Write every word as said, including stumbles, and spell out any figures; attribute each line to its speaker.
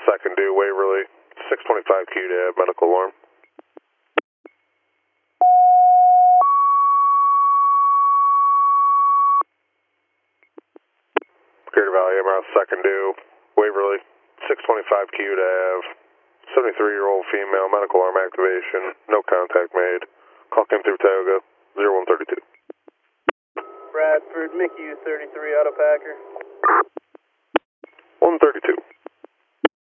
Speaker 1: second due, Waverly, six twenty-five Q to have medical alarm. Greater Valley, M R S second due, Waverly, six twenty-five Q to have seventy-three-year-old female, medical alarm activation, no contact made. Call came through Tioga, zero one thirty-two.
Speaker 2: Bradford, Mickey thirty-three, Autopacker.